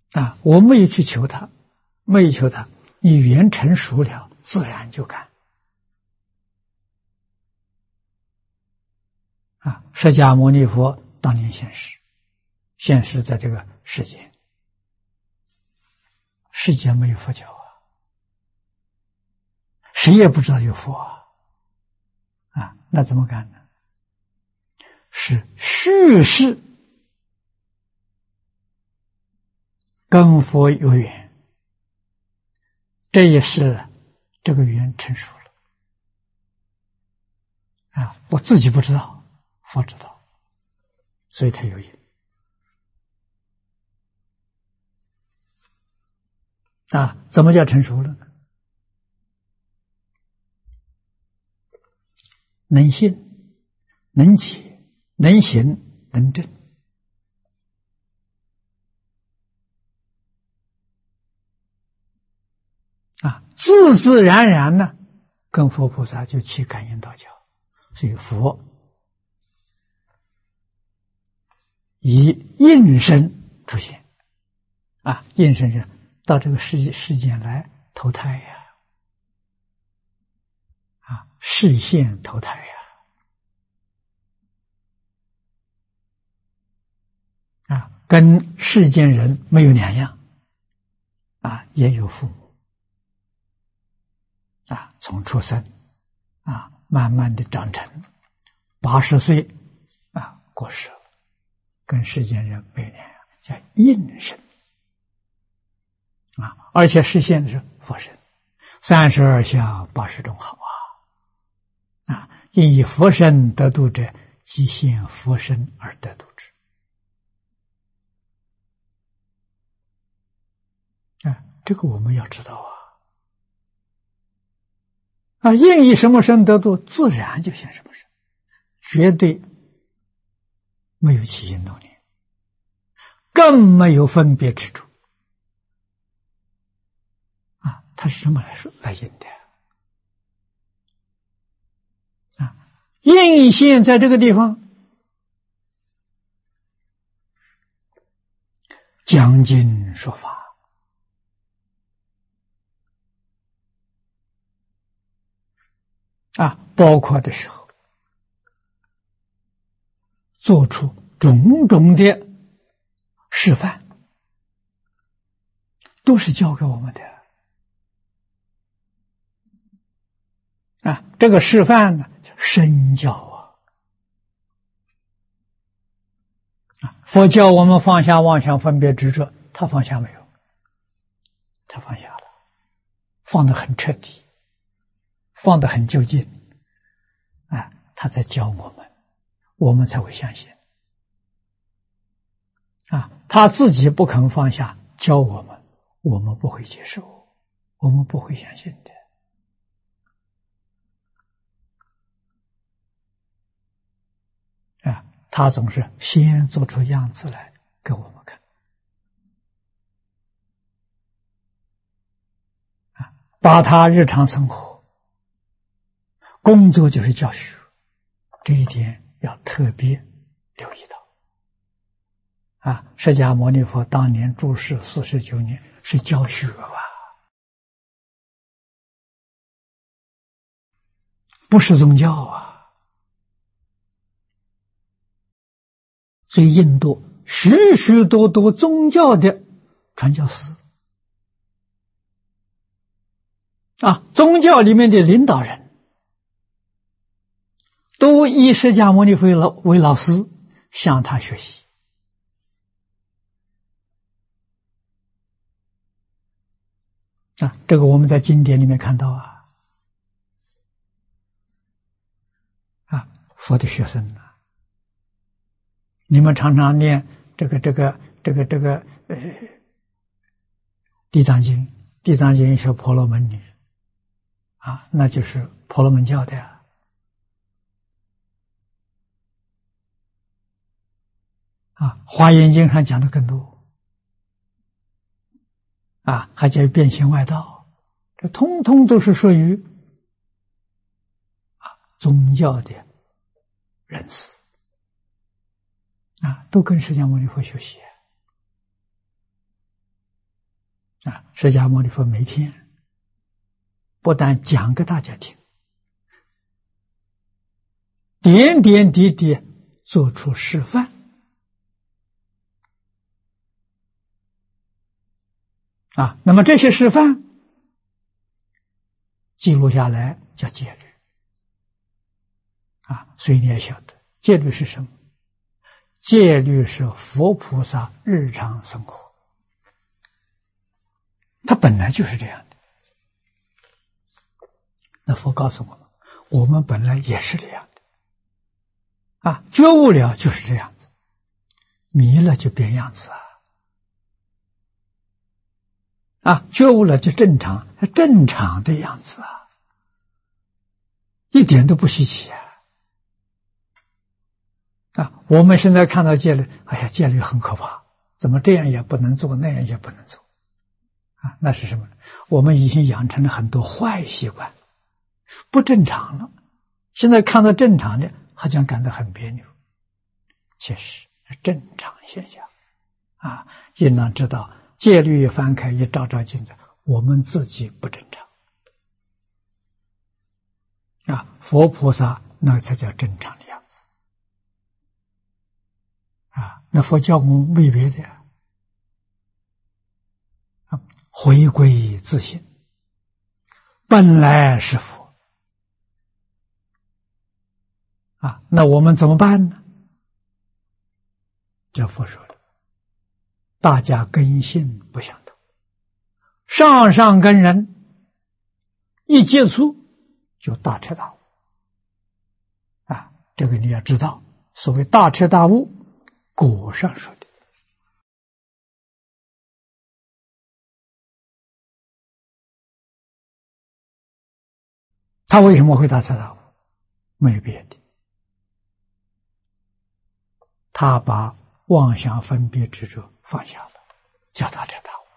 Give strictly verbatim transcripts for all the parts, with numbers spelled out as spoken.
啊，我没有去求他，没有求他，你缘成熟了，自然就干。啊，释迦牟尼佛当年现世，现世在这个世间，世间没有佛教啊，谁也不知道有佛啊，啊，那怎么干呢？是虚实跟佛有缘，这一世这个缘成熟了啊，我自己不知道，佛知道，所以他有因啊。怎么叫成熟了呢？能信，能解，能行，能证。啊，自自然然呢，跟佛菩萨就起感应道交，所以佛以应身出现啊，应身是到这个世世间来投胎呀，啊，示现投胎呀，啊，跟世间人没有两样，啊，也有父母。啊，从出生啊，慢慢的长成，八十岁啊过世了，跟世间人没两样，叫应身啊，而且实现的是佛身，三十二相八十种好啊啊！因以佛身得度者，即现佛身而得度之啊，这个我们要知道啊。啊，应以什么身得度，自然就现什么身，绝对没有起心动念，更没有分别之处。啊，它是什么来说来应的？啊，应现在这个地方讲经说法。啊，包括的时候，做出种种的示范，都是教给我们的。啊，这个示范呢，叫身教啊。啊，佛教我们放下妄想分别执着，他放下没有？他放下了，放得很彻底。放得很究竟啊，他在教我们，我们才会相信啊。他自己不肯放下教我们，我们不会接受，我们不会相信的啊。他总是先做出样子来给我们看啊，把他日常生活工作就是教学，这一点要特别留意到啊！释迦牟尼佛当年住世四十九年是教学吧，不是宗教啊。所以印度许许多多宗教的传教士啊，宗教里面的领导人都以释迦牟尼佛为老师，向他学习啊。这个我们在经典里面看到啊，啊，佛的学生啊，你们常常念这个这个这个这个呃《地藏经》，《地藏经》是婆罗门女啊，那就是婆罗门教的啊。啊，《华严经》上讲的更多啊，还叫变现外道，这通通都是属于啊宗教的人士啊，都跟释迦牟尼佛学习啊，释迦牟尼佛每天不但讲给大家听，点点滴滴做出示范啊。那么这些示范记录下来叫戒律啊。所以你也晓得，戒律是什么？戒律是佛菩萨日常生活，它本来就是这样的。那佛告诉我们，我们本来也是这样的啊，觉悟了就是这样子，迷了就变样子啊。啊，觉悟了就正常，正常的样子啊，一点都不稀奇啊。啊，我们现在看到戒律，哎呀，戒律很可怕，怎么这样也不能做，那样也不能做啊？那是什么？我们已经养成了很多坏习惯，不正常了。现在看到正常的，好像感到很别扭，其实是正常现象啊。应当知道，戒律一翻开，一照照镜子，我们自己不正常啊。佛菩萨那才叫正常的样子啊。那佛教我们没别的呀，啊，回归自性，本来是佛啊。那我们怎么办呢？这佛说的，大家根性不相同，上上根人一接触就大彻大悟啊。这个你要知道，所谓大彻大悟，果上说的。他为什么会大彻大悟？没有别的，他把妄想分别执着放下了，叫大彻大悟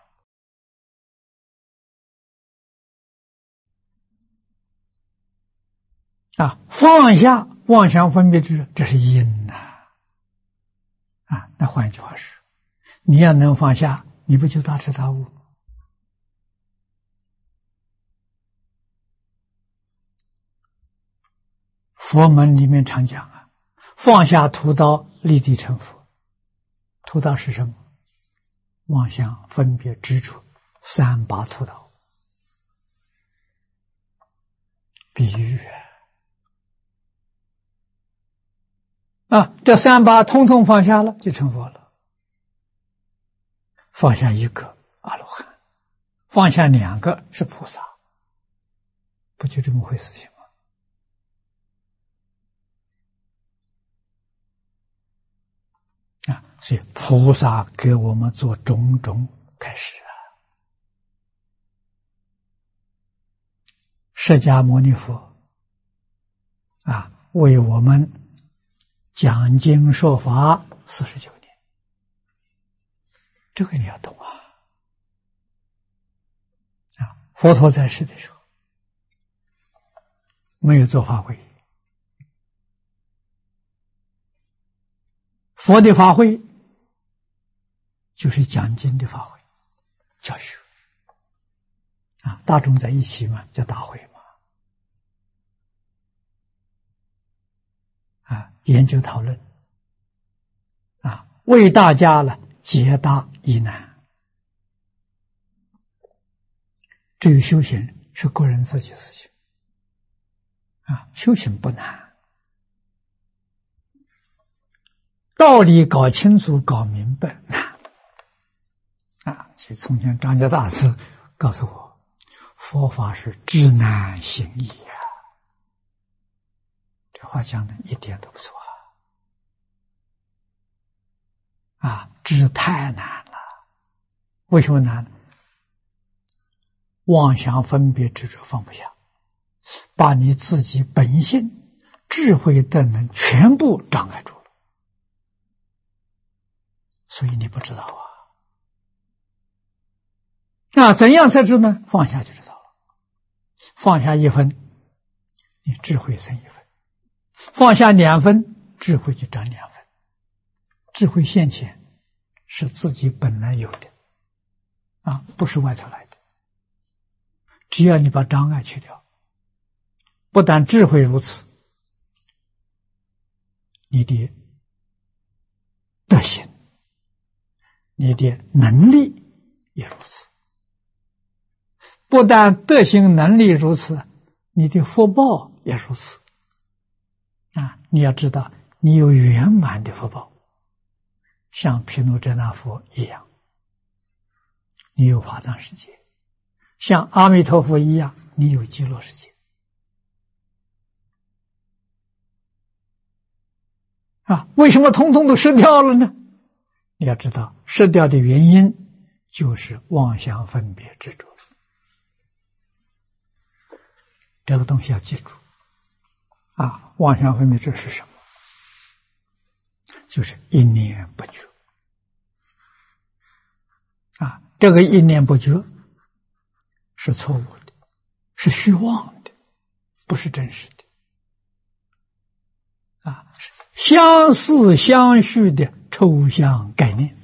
啊。放下妄想分别执着，这是因呐啊。那换一句话说，你要能放下，你不就大彻大悟？佛门里面常讲啊，放下屠刀，立地成佛。屠刀是什么？妄想分别执着，三把屠刀，比喻啊，这三把通通放下了，就成佛了。放下一个阿罗汉，放下两个是菩萨，不就这么回事情吗？啊，所以菩萨给我们做种种开示啊。释迦牟尼佛啊，为我们讲经说法四十九年，这个你要懂啊！啊，佛陀在世的时候没有做法会，佛的法会就是讲经的法会，教学啊，大众在一起嘛，叫大会嘛，啊，研究讨论啊，为大家呢解答疑难。至于修行，是个人自己的事情啊，修行不难，道理搞清楚、搞明白难啊。所以从前张家大师告诉我，佛法是知难行易啊，这话讲的一点都不错啊！啊，知太难了，为什么难？妄想分别执着放不下，把你自己本性智慧的能全部障碍住了，所以你不知道啊。那怎样才知呢？放下就知道了。放下一分，你智慧生一分；放下两分，智慧就长两分。智慧现前是自己本来有的啊，不不是外头来的。只要你把障碍去掉，不但智慧如此，你的德行，你的能力也如此。不但德行能力如此，你的福报也如此。啊，你要知道，你有圆满的福报，像毗卢遮那佛一样，你有华藏世界；像阿弥陀佛一样，你有极乐世界。啊，为什么通通都失掉了呢？你要知道，失掉的原因就是妄想分别执着。这个东西要记住。啊，妄想分别这是什么？就是一念不觉。啊，这个一念不觉是错误的，是虚妄的，不是真实的。啊，相似相续的抽象概念。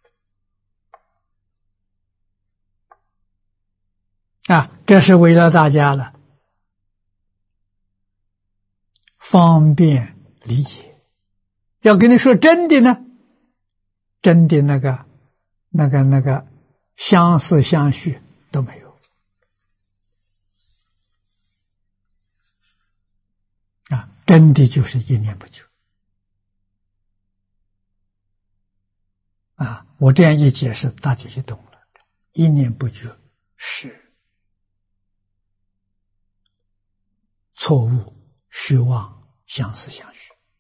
啊，这是为了大家了方便理解。要跟你说真的呢，真的那个那个那个相似相续都没有。啊，真的就是一念不觉。啊，我这样一解释，大家就懂了。一念不觉是错误、虚妄、相似相续。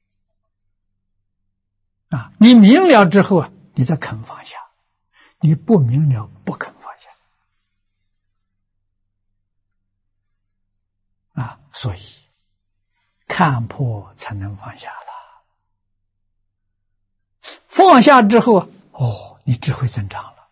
啊，你明了之后啊，你再肯放下；你不明了，不肯放下。啊，所以看破才能放下了。放下之后啊，哦，你智慧增长了。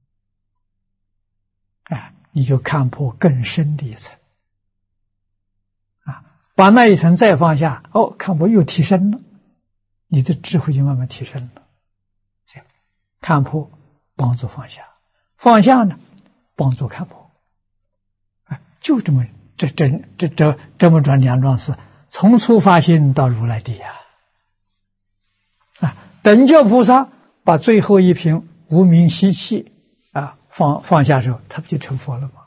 哎，你就看破更深的一层。啊，把那一层再放下，哦，看破又提升了。你的智慧就慢慢提升了。这样看破帮助放下，放下呢帮助看破。啊，就这么这这这这这么转两桩事，从初发心到如来地呀。啊，等觉菩萨把最后一瓶无明习气啊放放下之后，他不就成佛了吗？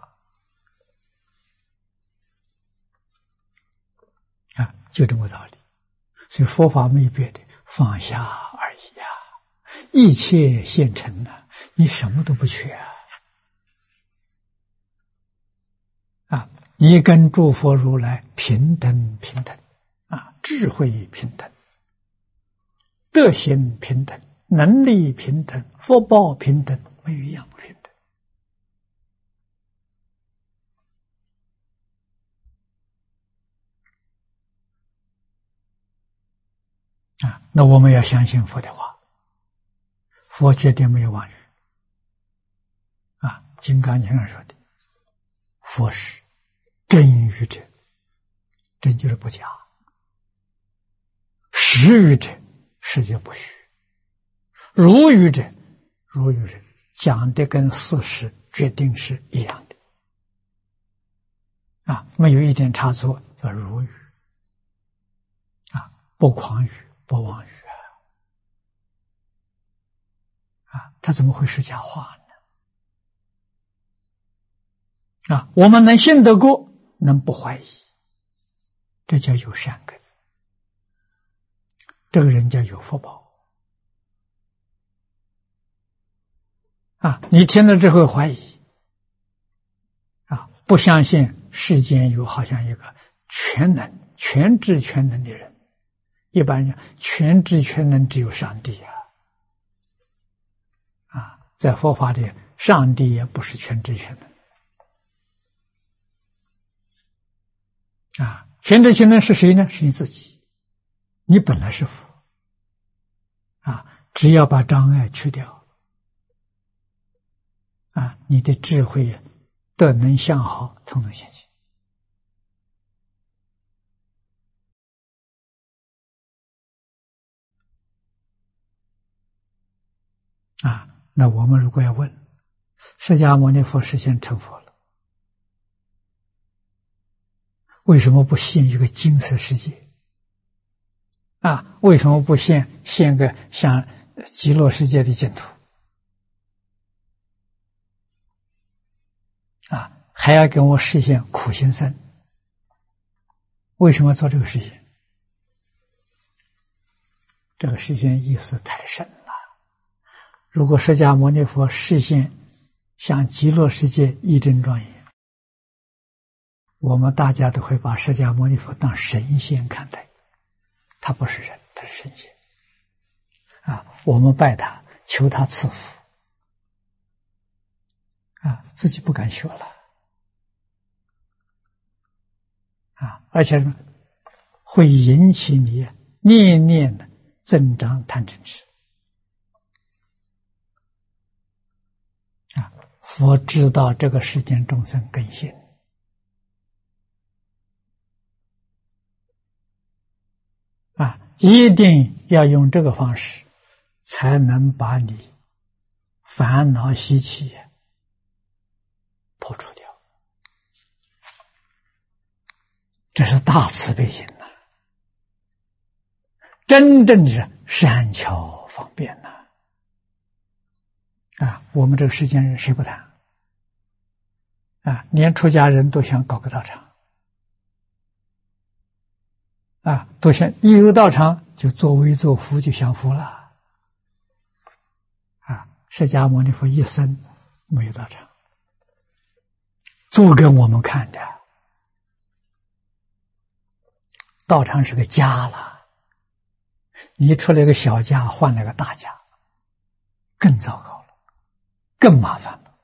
啊，就这么道理。所以佛法没有别的，放下而已呀、啊，一切现成了，你什么都不缺啊！啊，你跟诸佛如来平等平等啊，智慧平等，德行平等，能力平等，福报平等，没有一样不平等。啊，那我们要相信佛的话，佛绝对没有妄语。啊，《金刚经》上说的，佛是真语者，真就是不假；实语者，实就不虚；如语者，如语者讲的跟事实决定是一样的。啊，没有一点差错，叫如语。啊，不诳语，不妄语啊！啊，他怎么会是假话呢？啊，我们能信得过，能不怀疑，这叫有善根，这个人叫有福报。啊，你听了之后怀疑，啊，不相信世间有好像一个全能、全知全能的人。一般人全知全能只有上帝啊！啊，在佛法里，上帝也不是全知全能。啊，全知全能是谁呢？是你自己，你本来是佛。啊，只要把障碍去掉，啊，你的智慧德能相好，通通现前。啊，那我们如果要问， 释迦牟尼佛实现成佛了，为什么不现一个金色世界？啊，为什么不现现个像极乐世界的净土？啊，还要给我实现苦行僧？为什么做这个实现？这个实现意思太深了。如果释迦牟尼佛实现像极乐世界一真庄严，我们大家都会把释迦牟尼佛当神仙看待，他不是人，他是神仙啊！我们拜他，求他赐福啊，自己不敢学了啊，而且会引起你念念的增长贪嗔痴啊！佛知道这个世间众生根性。啊，一定要用这个方式，才能把你烦恼习气破除掉。这是大慈悲心呐、啊，真正是善巧方便呐、啊！啊，我们这个世间人谁不谈？啊，连出家人都想搞个道场。啊，都想一有道场就作威作福，就享福了。啊，释迦牟尼佛一生没有道场，做给我们看的。道场是个家了，你出来个小家，换了个大家，更糟糕了，更麻烦了。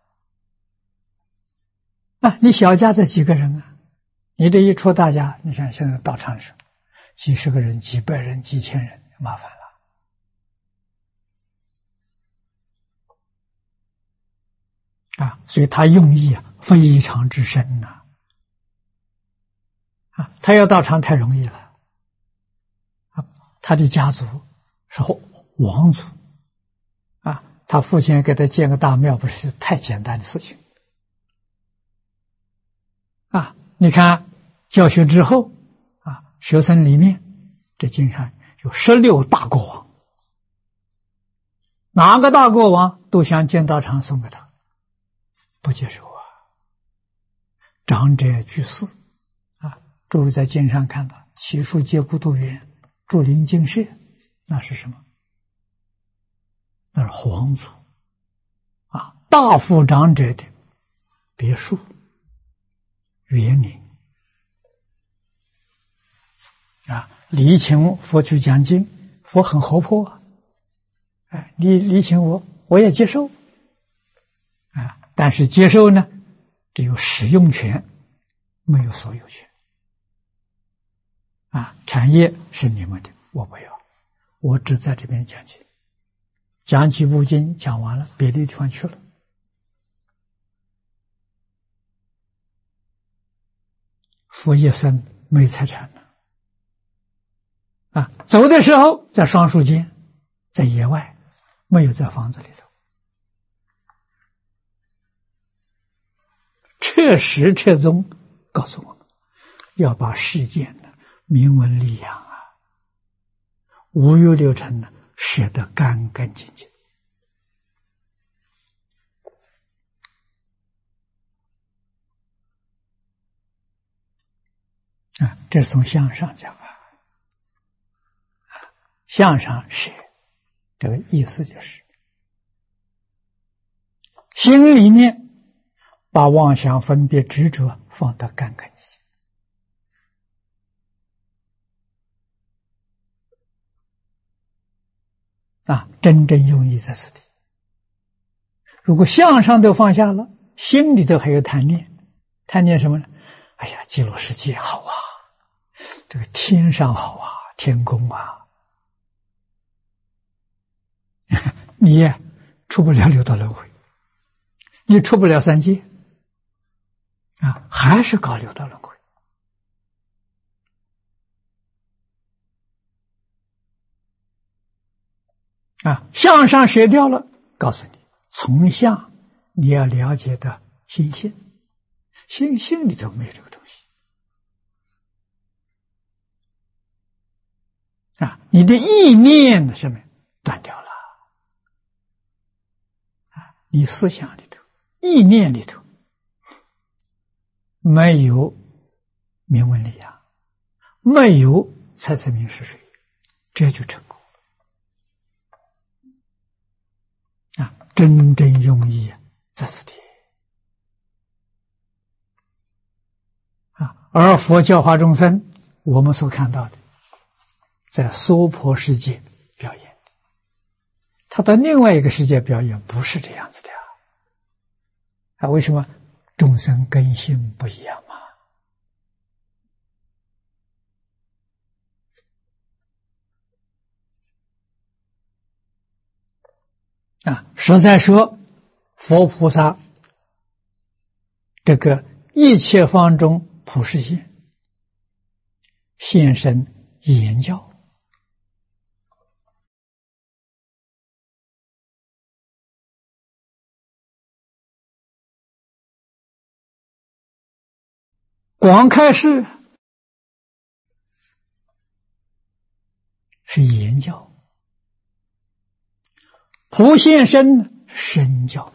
啊，你小家这几个人啊，你这一出大家，你看现在道场是几十个人、几百人、几千人，麻烦了啊！所以他用意啊非常之深呐、啊，啊，他要道场太容易了啊！他的家族是王族啊，他父亲给他建个大庙，不是太简单的事情啊！你看教学之后。学生里面，这经上有十六大国王，哪个大国王都想建道场送给他，不接受啊。长者居士啊，诸位在经上看到，起初皆不度园，竹林精舍，那是什么？那是皇族啊，大富长者的别墅、园林。啊，礼请佛去讲经，佛很活泼，哎，你礼请我，我也接受，啊，但是接受呢，只有使用权，没有所有权，啊，产业是你们的，我不要，我只在这边讲经，讲几部经讲完了，别的地方去了，佛一生没财产了。啊，走的时候在双树间，在野外，没有在房子里头。彻实彻宗告诉我们，要把世间的明文利养啊，五欲六尘呢，舍得干干净净。啊，这是从相上讲啊。向上舍，这个意思就是心里面把妄想分别执着放得干干净净啊，真正用意在此地。如果向上都放下了，心里头还有贪念，贪念什么呢？哎呀，极乐世界好啊，这个天上好啊，天宫啊，你也出不了六道轮回，你出不了三界啊，还是搞六道轮回啊。向上舍掉了，告诉你，从相你要了解的心性，心性里头没有这个东西啊！你的意念的什么断掉了啊？你思想里头、意念里头没有明文理呀，没有猜测明是谁，这就成功啊！真正用意在此地啊！而佛教化众生，我们所看到的，在娑婆世界表演，他到另外一个世界表演不是这样子的呀！啊，为什么？众生根性不一样嘛。啊，实在说，佛菩萨这个一切方中普世性现身言教，广开示是言教，普现身身教。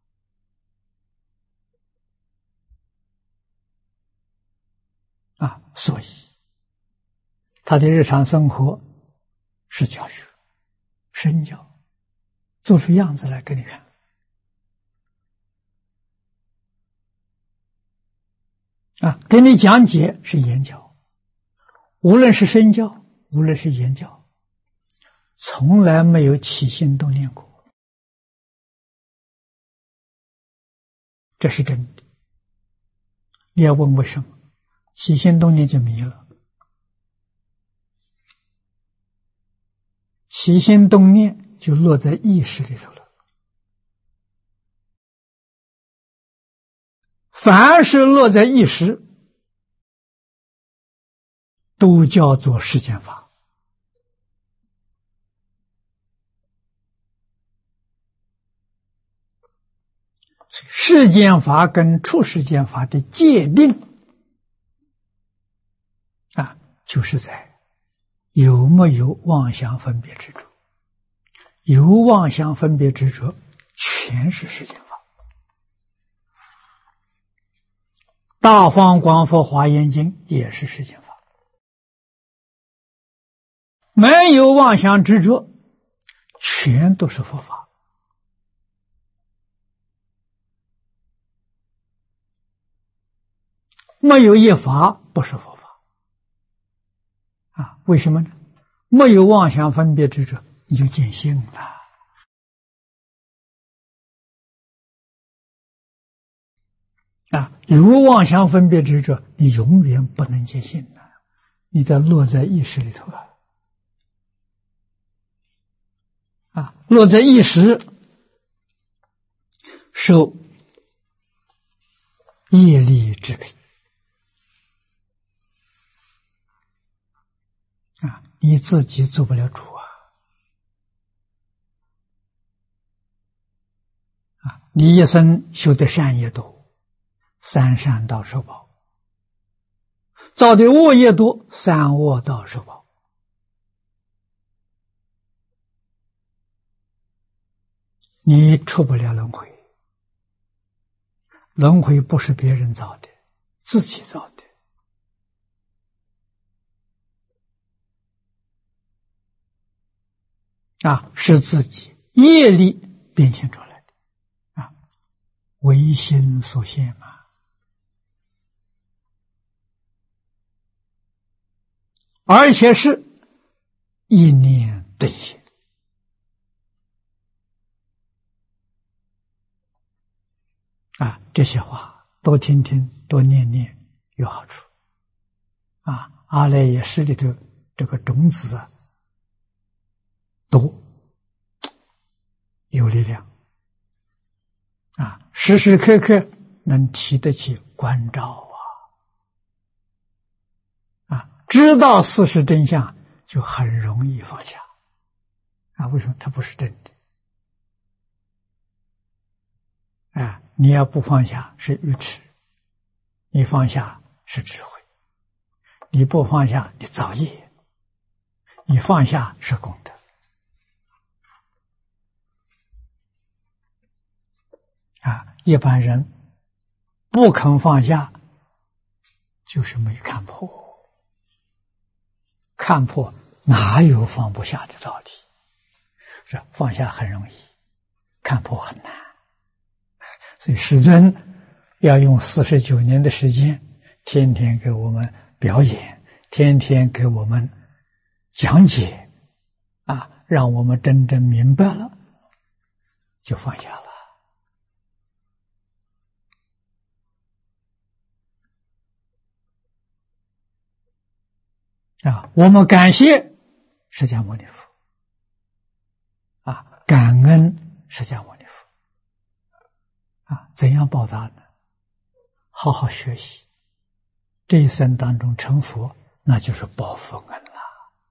啊，所以他的日常生活是教育，身教，做出样子来给你看。啊，给你讲解是言教，无论是身教，无论是言教，从来没有起心动念过，这是真的。你要问为什么？起心动念就迷了，起心动念就落在意识里头了。凡是落在意识，都叫做世间法。世间法跟出世间法的界定啊，就是在有没有妄想分别执着。有妄想分别执着，全是世间法。大方广佛华严经也是世间法。没有妄想执着，全都是佛法。没有一法不是佛法啊？为什么呢？没有妄想分别执着，你就见性了啊！有妄想分别执着，你永远不能见性的，你得落在意识里头啊！啊，落在意识，受业力支配啊，你自己做不了主啊！啊，你一生修的善业多，三善道受报；造的恶业多，三恶道受报。你出不了轮回，轮回不是别人造的，自己造的。啊，是自己业力变现出来的啊，唯心所现嘛。而且是一念兑现啊，这些话多听听，多念念有好处啊。阿赖耶识里头这个种子啊，多有力量啊，时时刻刻能提得起关照啊啊，知道事实真相就很容易放下啊。为什么？它不是真的啊，你要不放下是愚痴，你放下是智慧，你不放下你造业，你放下是功德。啊，一般人不肯放下，就是没看破，看破哪有放不下的道理？是放下很容易，看破很难。所以师尊要用四十九年的时间，天天给我们表演，天天给我们讲解，啊，让我们真正明白了，就放下了。啊，我们感谢释迦牟尼佛，啊，感恩释迦牟尼佛，啊，怎样报答呢？好好学习，这一生当中成佛，那就是报佛恩了。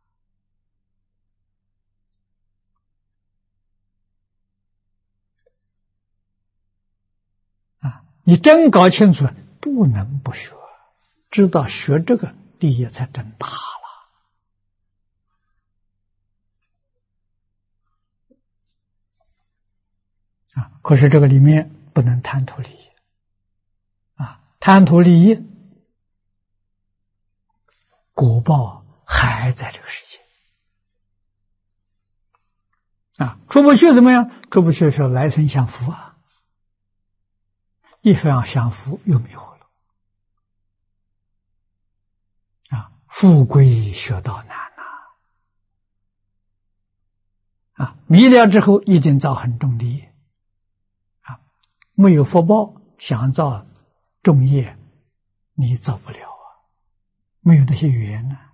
啊，你真搞清楚，不能不学，知道学这个利益才真大了。啊，可是这个里面不能贪图利益，啊，贪图利益，果报还在这个世界。啊，出不去怎么样？出不去的时候来生享福啊，一分享福又迷惑了。啊，富贵学道难呐！啊，迷了之后一定造很重利益。啊，没有福报，想造重业，你造不了啊，没有那些缘呢。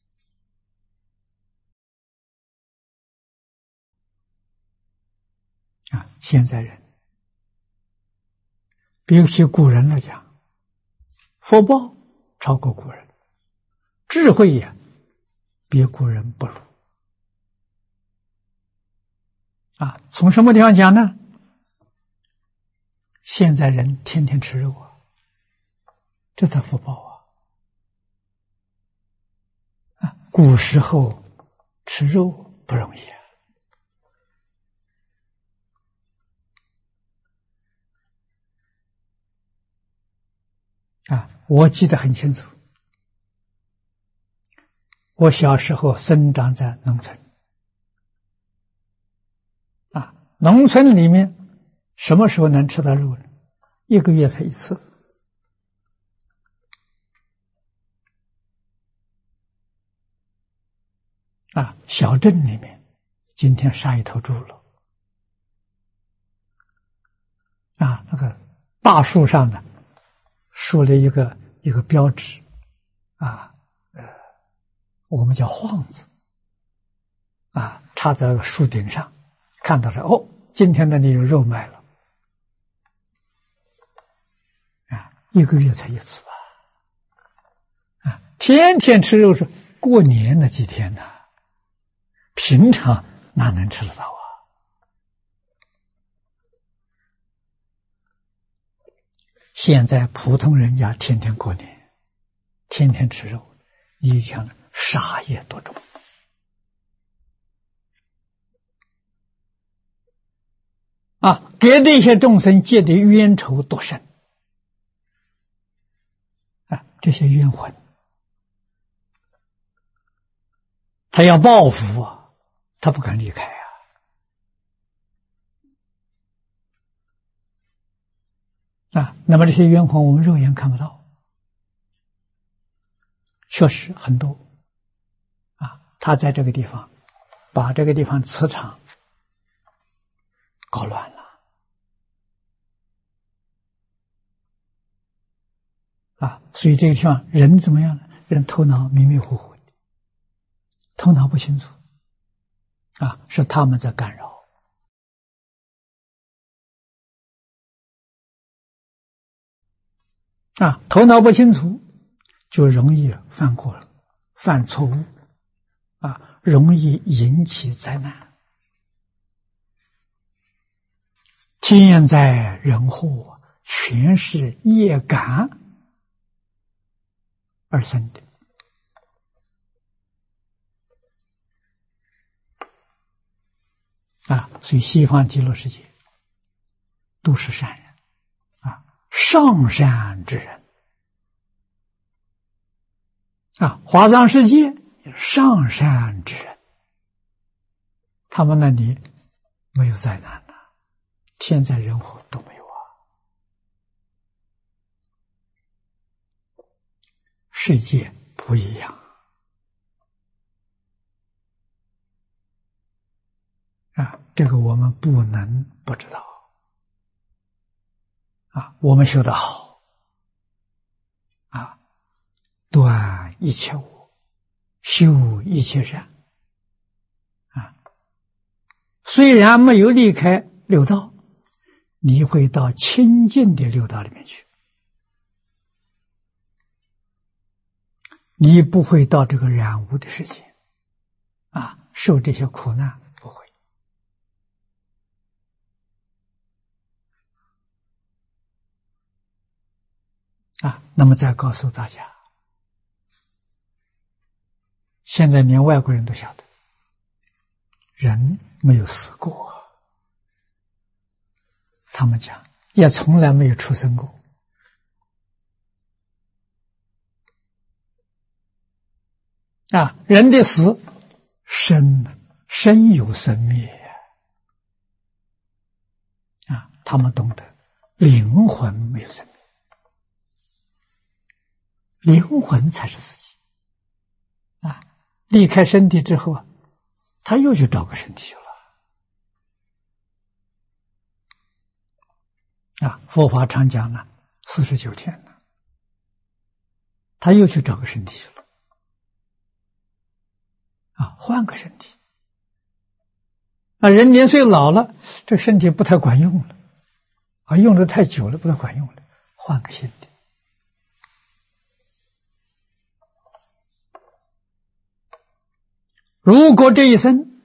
啊，现在人比起古人来讲，福报超过古人，智慧也比古人不如。啊，从什么地方讲呢？现在人天天吃肉啊，这才福报啊！啊，古时候吃肉不容易啊。啊，我记得很清楚，我小时候生长在农村。啊，农村里面什么时候能吃到肉呢？一个月才一次。啊，小镇里面今天杀一头猪了。啊，那个大树上呢，竖了一个一个标志，啊，呃，我们叫晃子，啊，插在树顶上，看到了哦，今天的你有肉卖了。啊，一个月才一次啊！啊，天天吃肉是过年那几天呢，平常哪能吃得到啊？现在普通人家天天过年，天天吃肉，你想杀业多重啊！给那些众生结的冤仇多深啊！这些冤魂，他要报复啊，他不敢离开啊。啊，那么这些冤魂我们肉眼看不到，确实很多啊。他在这个地方把这个地方磁场搞乱了啊，所以这个地方人怎么样呢？人头脑迷迷糊糊的，头脑不清楚啊，是他们在干扰。啊，头脑不清楚，就容易犯过、犯错误，啊，容易引起灾难。 天灾人祸全是业感而生的。啊，所以西方极乐世界都是善人啊，上善之人啊，华藏世界上善之人，他们那里没有灾难的，天灾人祸都没有啊。世界不一样啊，这个我们不能不知道啊。我们修得好啊，断一切恶，修一切善啊。虽然没有离开六道，你会到清净的六道里面去，你不会到这个染污的世界啊，受这些苦难不会。啊，那么再告诉大家，现在连外国人都晓得，人没有死过，他们讲也从来没有出生过。啊，人的死，生生有生灭啊，他们懂得灵魂没有生灭。灵魂才是自己啊！离开身体之后啊，他又去找个身体去了啊！佛法常讲了四十九天了，他又去找个身体去了啊，换个身体啊！人年岁老了，这身体不太管用了啊，用的太久了，不太管用了，换个新的。如果这一生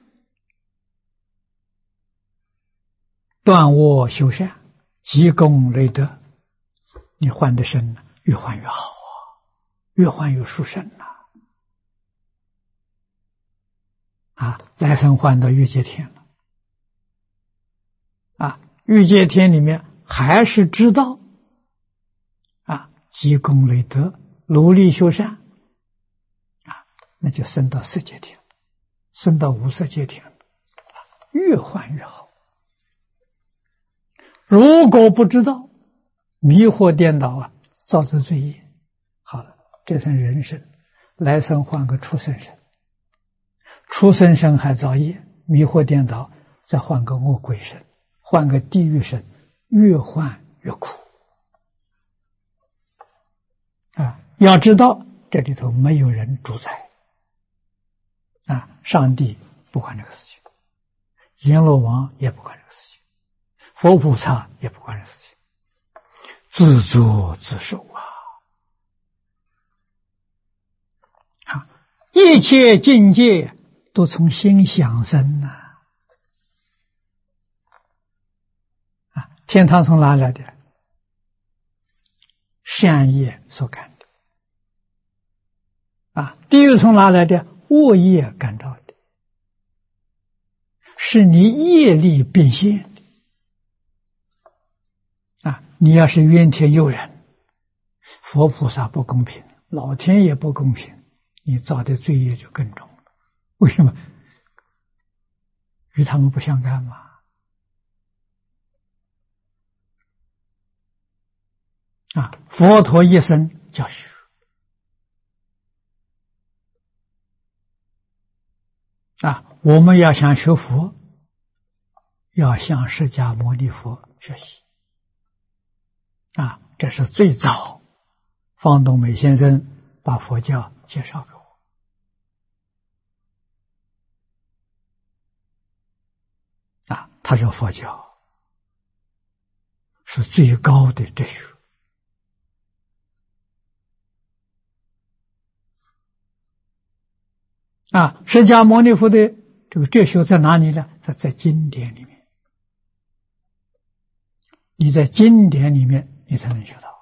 断恶修善，积功累德，你换的身越换越好啊，越换越殊胜呐！啊，来生换到欲界天了啊，欲界天里面还是知道啊，积功累德，努力修善啊，那就升到色界天。升到无色界天，越换越好。如果不知道，迷惑颠倒啊，造作罪业，好了，这生人生，来生换个畜生身，畜生身还造业，迷惑颠倒，再换个恶鬼身，换个地狱身，越换越苦啊！要知道这里头没有人主宰。啊，上帝不管这个事情，阎罗王也不管这个事情，佛菩萨也不管这个事情，自作自受啊！啊，一切境界都从心想生呐！啊，天堂从哪来的？善业所感的。啊，地狱从哪来的？恶业感召的，是你业力变现的啊！你要是怨天尤人，佛菩萨不公平，老天爷不公平，你造的罪业就更重了。为什么？与他们不相干嘛？啊！佛陀一生教学。啊，我们要想学佛，要向释迦牟尼佛学习。啊，这是最早方东美先生把佛教介绍给我。啊，他说佛教是最高的哲学。啊，释迦牟尼佛的这个哲学在哪里呢？它在经典里面。 你在经典里面你才能学到。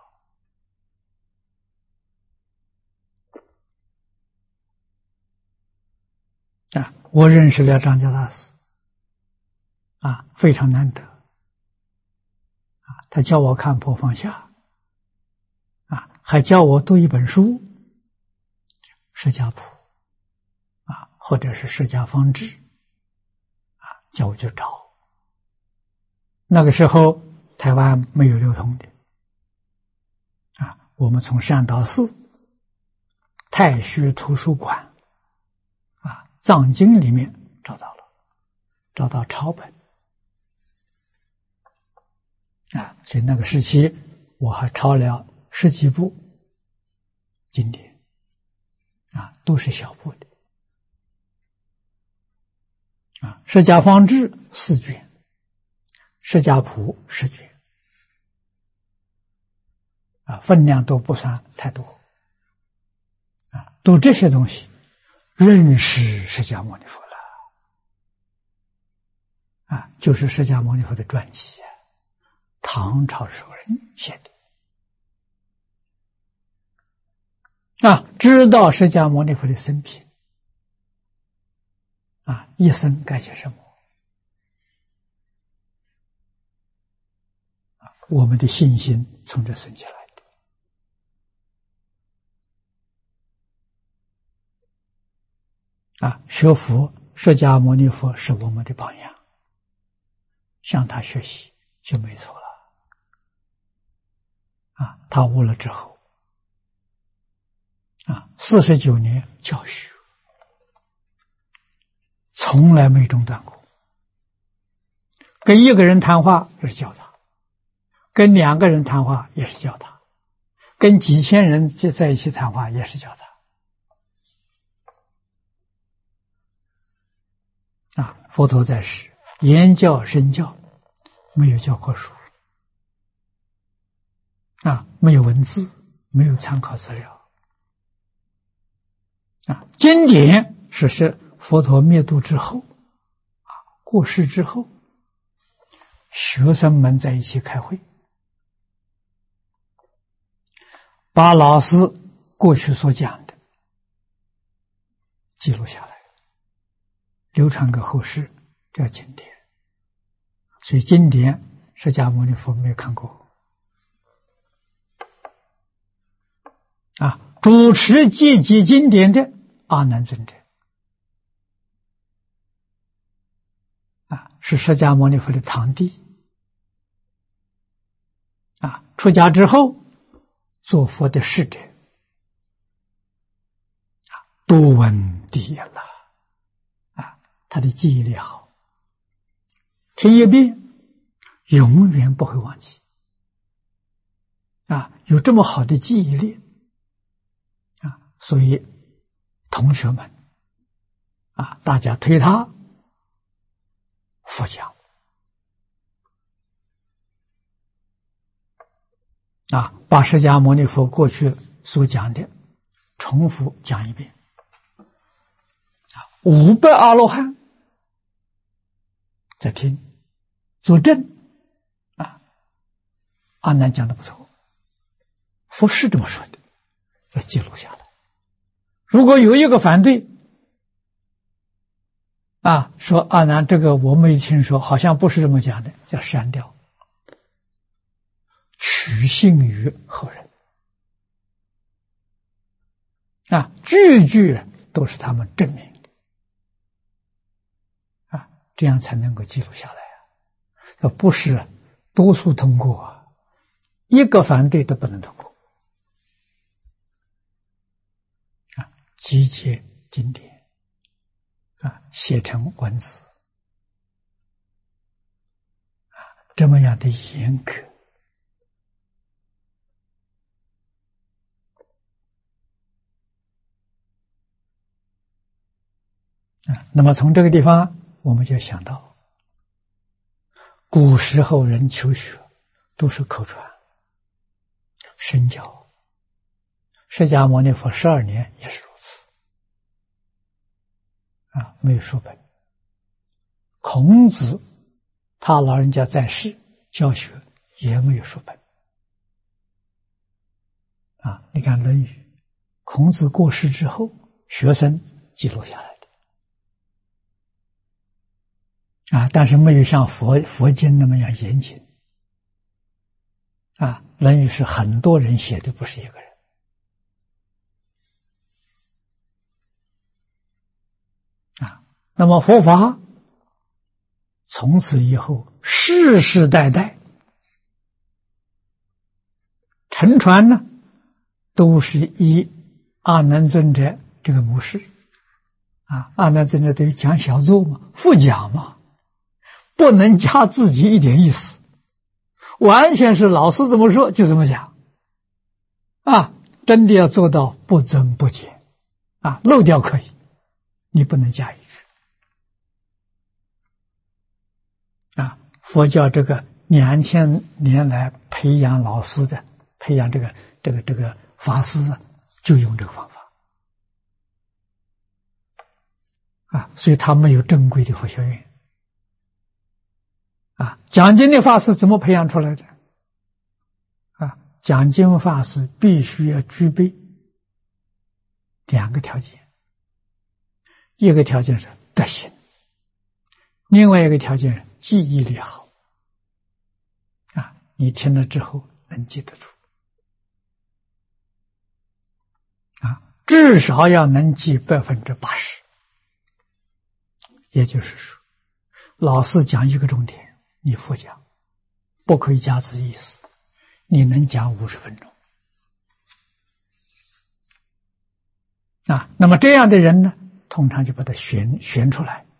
啊，我认识了张家大师，啊，非常难得。啊，他教我看破放下，啊，还教我读一本书，《释迦谱》，啊，或者是《释迦方志》，啊，叫我去找。那个时候台湾没有流通的，啊，我们从善导寺太虚图书馆，啊，藏经里面找到了，找到抄本。啊，所以那个时期我还抄了十几部经典，啊，都是小部的。啊，释迦方志四卷，释迦谱十卷，啊，分量都不算太多。啊，读这些东西，认识释迦牟尼佛了。啊，就是释迦牟尼佛的传记。唐朝时候人写的，啊，知道释迦牟尼佛的生平，啊，一生干些什么，啊，我们的信心从这生起来的。啊，学佛，释迦牟尼佛是我们的榜样，向他学习就没错了。啊，他悟了之后，啊，四十九年教学，从来没中断过。跟一个人谈话是教他，跟两个人谈话也是教他，跟几千人在一起谈话也是教他。啊，佛陀在世，言教身教，没有教科书。啊，没有文字，没有参考资料。啊，经典是是佛陀灭度之后，啊，过世之后，学生们在一起开会，把老师过去所讲的记录下来，流传给后世，叫经典。所以经典，释迦牟尼佛没有看过。啊，主持戒集经典的阿难尊者，啊，是释迦牟尼佛的堂弟，啊，出家之后做佛的侍者，啊，多闻第一了，啊，他的记忆力好，听一遍永远不会忘记，啊，有这么好的记忆力。所以，同学们，啊，大家推他佛讲，啊，把释迦牟尼佛过去所讲的重复讲一遍，啊，五百阿罗汉在听，作证，啊，阿难讲的不错，佛是这么说的，再记录下来。如果有一个反对，啊，说阿难这个我没听说，好像不是这么讲的，叫删掉，取信于后人。啊，句句都是他们证明的，啊，这样才能够记录下来啊，不是多数通过啊，一个反对都不能通过。集结经典，啊，写成文字，啊，这么样的严格，啊，那么从这个地方我们就想到，古时候人求学都是口传，身教，释迦牟尼佛十二年也是如此。啊，没有书本。孔子他老人家在世教学也没有书本啊。你看《论语》，孔子过世之后，学生记录下来的啊，但是没有像佛佛经那么样严谨啊。《论语》是很多人写的，不是一个人啊。那么佛法从此以后世世代代沉传呢，都是以阿难尊者这个模式啊。阿难尊者等于讲小作嘛，复讲嘛，不能加自己一点意思，完全是老师怎么说就怎么讲啊。真的要做到不增不减啊，漏掉可以，你不能加一句啊。佛教这个两千年来培养老师的，培养这个这个这个法师啊，就用这个方法啊。所以他没有正规的佛学院啊。讲经的法师怎么培养出来的啊？讲经法师必须要具备两个条件，一个条件是德行，另外一个条件是记忆力好啊。你听了之后能记得住啊，至少要能记百分之八十。也就是说，老师讲一个重点，你复讲，不可以加自意思，你能讲五十分钟啊。那么这样的人呢，通常就把他选选出来，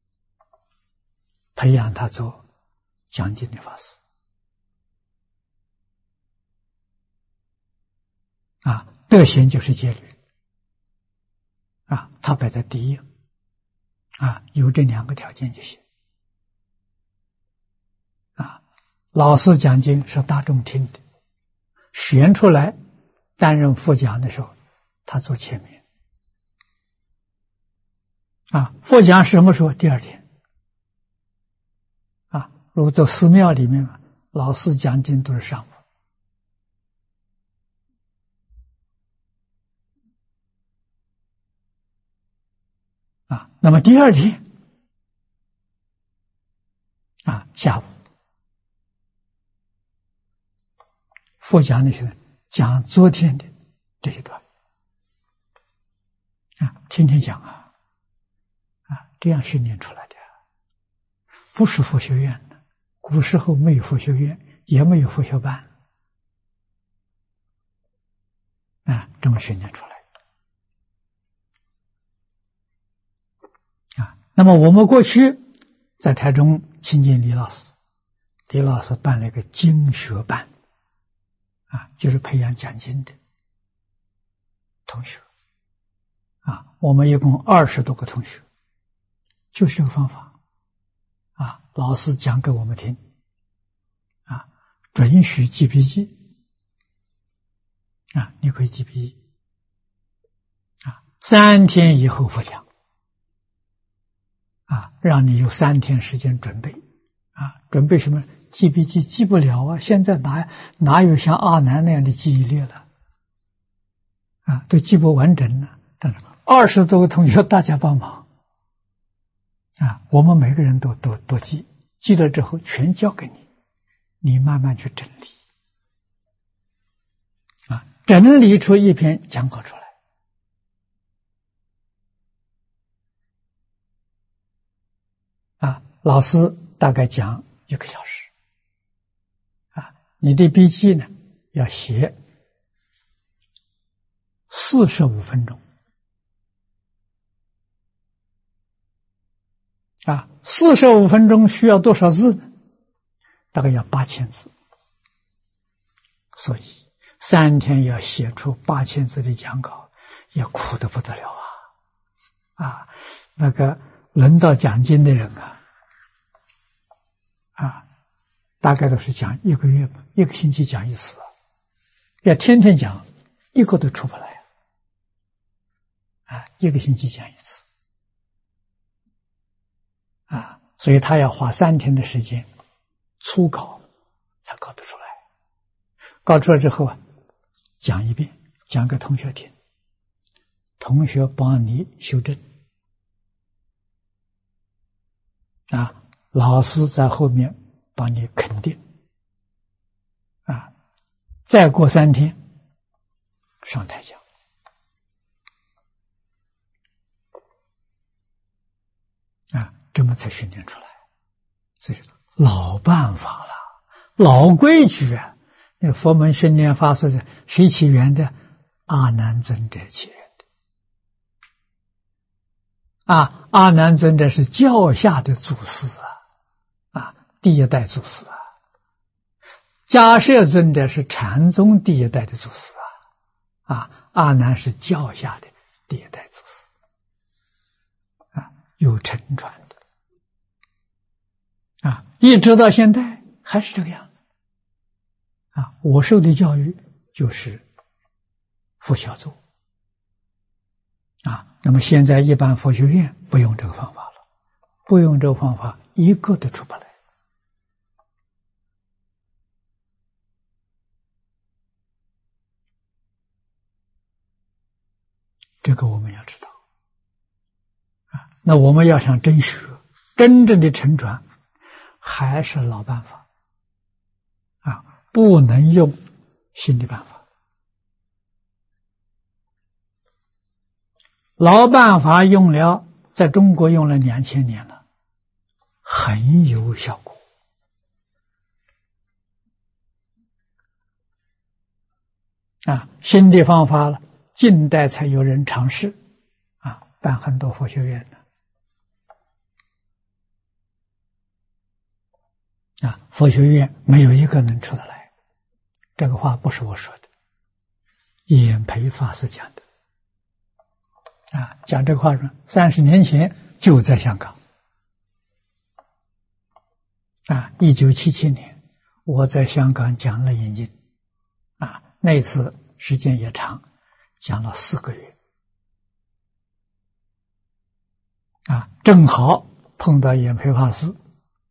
培养他做讲经的法师啊。德行就是戒律啊，他摆在第一啊，有这两个条件就行啊。老师讲经是大众听的，选出来担任副讲的时候，他坐前面啊。副讲什么时候？第二天啊。如果在寺庙里面，老师讲经都是上午啊。那么第二天啊下午，副讲的是讲昨天的这一段啊，天天讲啊啊，这样训练出来的，不是佛学院的。古时候没有佛学院，也没有佛学班啊，这么训练出来啊。那么我们过去在台中亲近李老师，李老师办了一个经学班啊，就是培养讲经的同学啊。我们一共二十多个同学，就是这个方法啊。老师讲给我们听啊，准许记笔记啊，你可以记笔记啊。三天以后复讲啊，让你有三天时间准备啊。准备什么？记笔记记不了啊，现在哪哪有像阿难那样的记忆力了啊，都记不完整了。但是二十多个同学大家帮忙啊，我们每个人都都都记，记了之后全交给你，你慢慢去整理啊，整理出一篇讲稿出来啊。老师大概讲一个小时啊，你的笔记呢要写四十五分钟啊。四十五分钟需要多少字呢？大概要八千字，所以三天要写出八千字的讲稿，也苦得不得了啊！啊，那个轮到讲经的人啊，啊，大概都是讲一个月吧，一个星期讲一次，要天天讲，一个都出不来啊！一个星期讲一次啊，所以他要花三天的时间初稿才搞得出来。 搞出来之后啊，讲一遍，讲给同学听，同学帮你修正啊，老师在后面帮你肯定啊，再过三天上台讲啊，这么才训练出来。所以说老办法了，老规矩啊。那个佛门训练法是谁起源的？阿难尊者起源的。啊，阿难尊者是教下的祖师啊，啊，第一代祖师啊。迦叶尊者是禅宗第一代的祖师啊，啊，阿难是教下的第一代祖师，啊，有承传的，啊，一直到现在还是这个样子。啊，我受的教育就是佛小座啊。那么现在一般佛学院不用这个方法了，不用这个方法，一个都出不来。这个我们要知道啊。那我们要想真学，真正的承传，还是老办法啊。不能用新的办法，老办法用了，在中国用了两千年了，很有效果啊。新的方法了，近代才有人尝试啊，办很多佛学院的啊，佛学院没有一个能出得来。这个话不是我说的，演培法师讲的啊，讲这个话说，三十年前就在香港啊，一九七七年我在香港讲了研经啊，那次时间也长，讲了四个月啊，正好碰到演培法师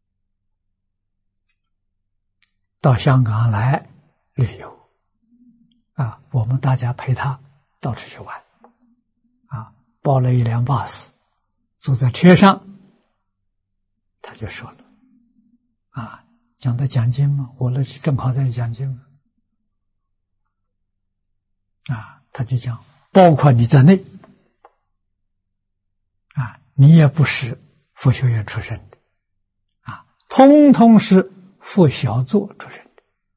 到香港来旅游啊，我们大家陪他到处去玩啊，包了一辆巴士，坐在车上，他就说了啊，讲的讲经嘛，我那正好在讲经嘛啊，他就讲，包括你在内啊，你也不是佛学院出身的啊，通通是佛小座出身的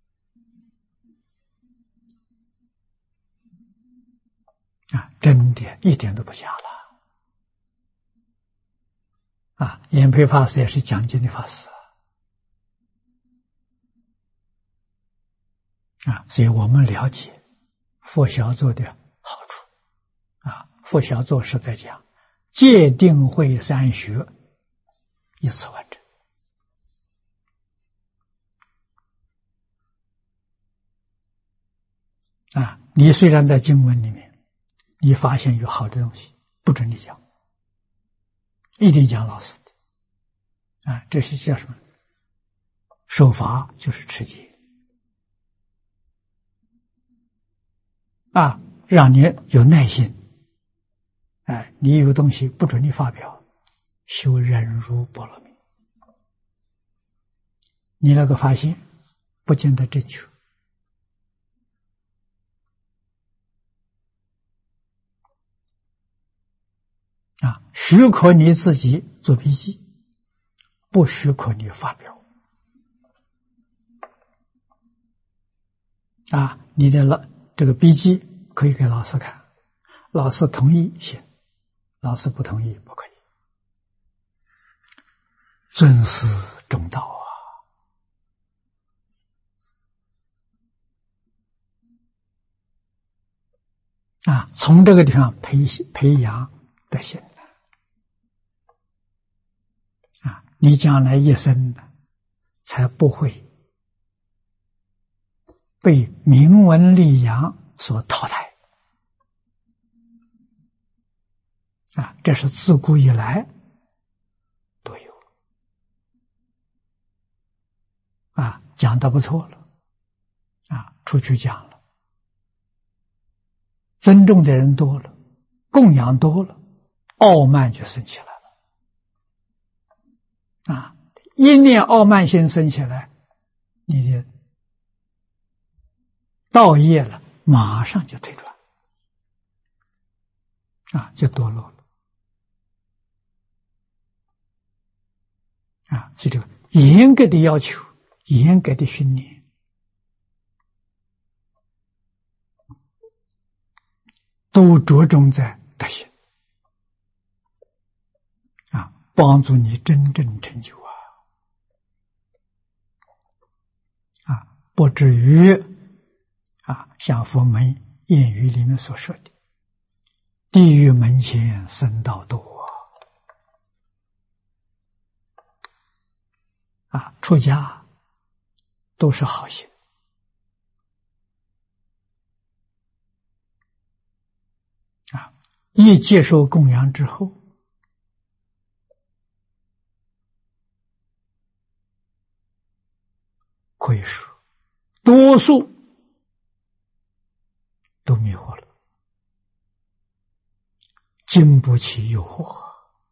啊，真的一点都不假了啊！演培法师也是讲经的法师啊，所以我们了解佛小座的好处啊。佛小座是在讲戒定慧三学一次完成啊。你虽然在经文里面，你发现有好的东西，不准你讲，一定讲老师的啊。这是叫什么？守法就是持戒啊，让你有耐心。哎，你有东西不准你发表，修忍辱波罗蜜，你那个发现不见得正确啊，许可你自己做笔记，不许可你发表啊。你的老这个笔记可以给老师看，老师同意行，老师不同意不可以。尊师重道啊！啊，从这个地方培培养德行啊，你将来一生才不会被名闻利养所淘汰啊！这是自古以来都有啊，讲得不错了啊！ 出去讲了，尊重的人多了，供养多了，傲慢就生起来了。啊，一念傲慢心生起来，你的道业了，马上就退转，啊，就堕落了。啊，所以这个严格的要求，严格的训练，都着重在德行，啊，帮助你真正成就啊，啊，不至于啊，像佛门谚语里面所说的，地狱门前僧道多啊，出家都是好心。啊，一接受供养之后，可以说多数都迷惑了，经不起诱惑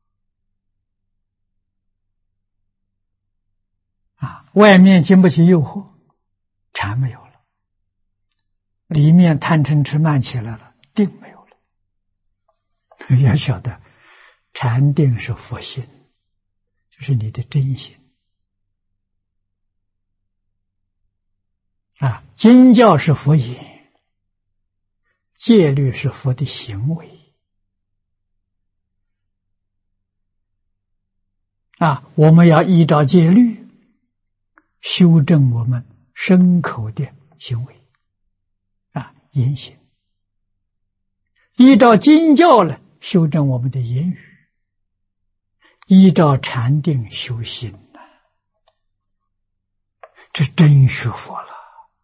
啊！外面经不起诱惑，禅没有了；里面贪嗔痴慢起来了，定没有了。要晓得，禅定是佛心，就是你的真心啊。经教是佛言，戒律是佛的行为啊。我们要依照戒律修正我们身口的行为啊，言行；依照经教呢，修正我们的言语；依照禅定修心呢，这真学佛了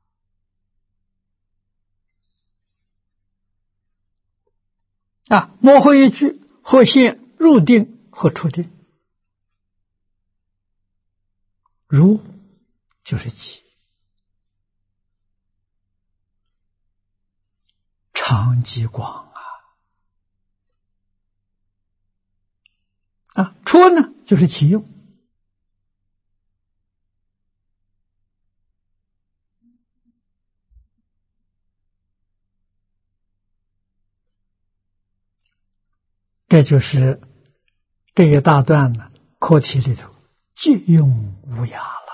啊！模糊一句，或现入定，或出定。入就是寂，常寂光啊！啊，出呢就是起用。这就是这一大段呢课题里头借用无涯了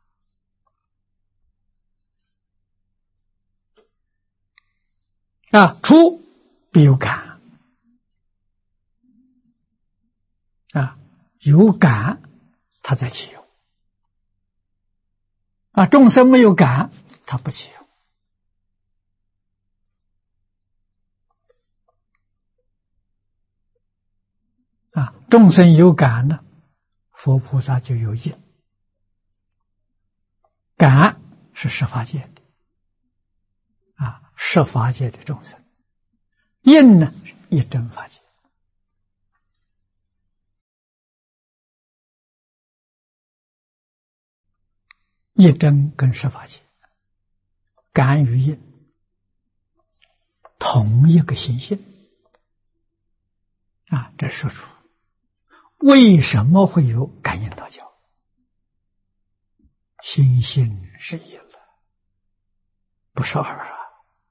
啊！出必有感啊，有感他在起用啊，众生没有感他不起用啊，众生有感呢，佛菩萨就有应。感是十法界的啊，十法界的众生；应呢，一真法界。一真跟十法界，感与应同一个心性啊，这说出为什么会有感应道交，心性是一了，不是二啊！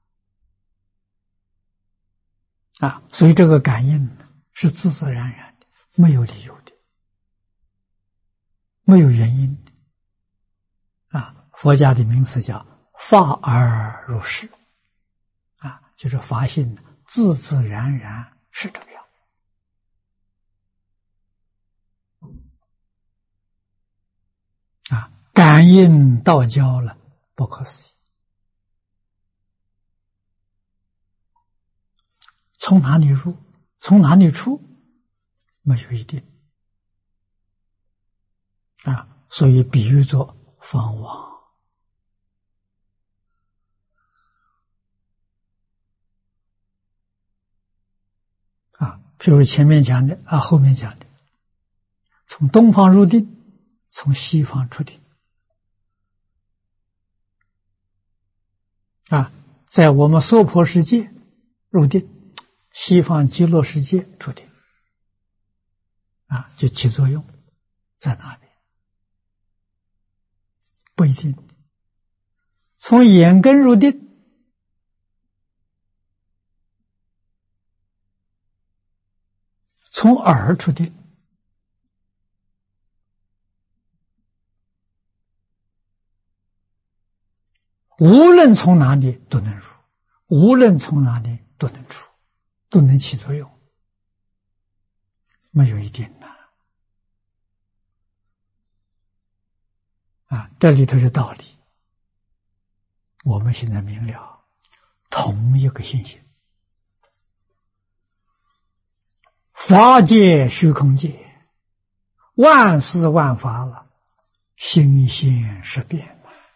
啊，所以这个感应是自自然然的，没有理由的，没有原因的。啊，佛家的名词叫法而如是，啊，就是法性自自然然是这个样子。啊，感应道交了，不可思议。从哪里入，从哪里出，没有一定。啊，所以比喻作方王。啊，譬如前面讲的啊，后面讲的，从东方入定，从西方出定。 啊，在我们娑婆世界入定，西方极乐世界出定，啊，就起作用在哪里？不一定。从眼根入定，从耳出定，无论从哪里都能入，无论从哪里都能出，都能起作用，没有一定的啊，这里头是道理，我们现在明了，同一个信心，法界、虚空界，万事万法了，心现识变。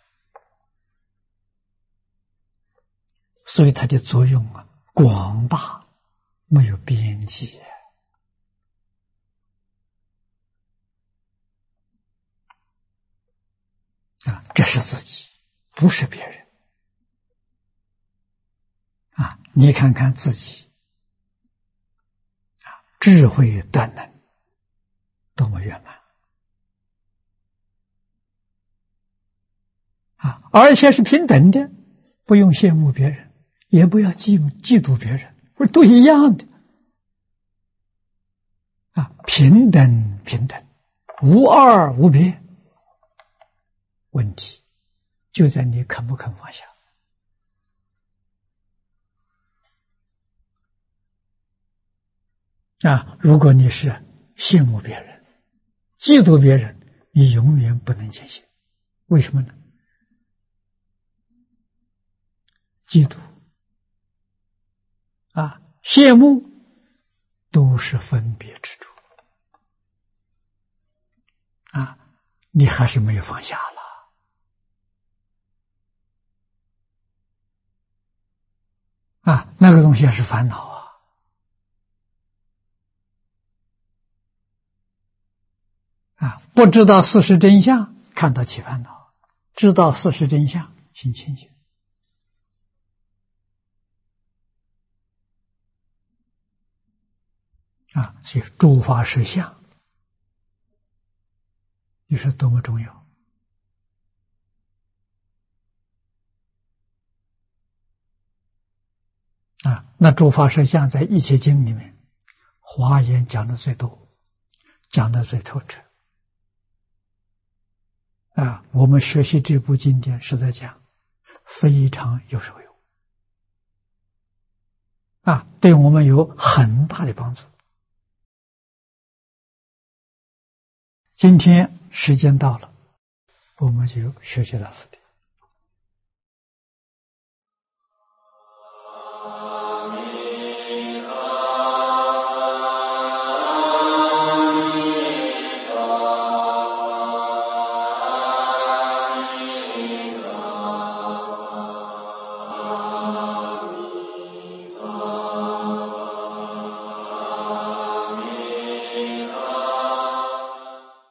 所以它的作用啊广大，没有边际啊！这是自己，不是别人啊！你看看自己啊，智慧断能多么圆满啊！而且是平等的，不用羡慕别人。也不要嫉嫉妒别人，不是都一样的啊？平等平等，无二无别。问题就在你肯不肯放下啊！如果你是羡慕别人、嫉妒别人，你永远不能前行。为什么呢？嫉妒啊，羡慕都是分别执着啊，你还是没有放下了啊，那个东西是烦恼啊啊，不知道事实真相，看到起烦恼；知道事实真相，心清净。啊，所以诸法实相，你说多么重要啊！那诸法实相在一切经里面，华严讲的最多，讲的最透彻啊！我们学习这部经典是在讲，非常有受用啊，对我们有很大的帮助。今天时间到了，我们就学习到此地。